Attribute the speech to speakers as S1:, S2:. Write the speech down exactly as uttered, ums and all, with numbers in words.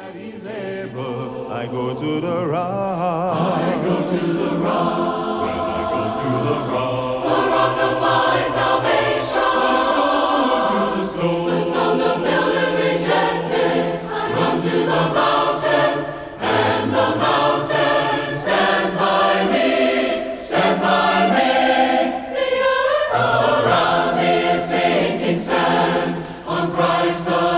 S1: that He's able. I go to the rock.
S2: I go to the rock.
S1: Well, I go to the rock.
S2: The rock of my salvation.
S1: I go to the stone.
S2: The stone the builders rejected. I run to the mountain, and the mountain stands by me, stands by me. The earth all around me is sinking sand. On Christ the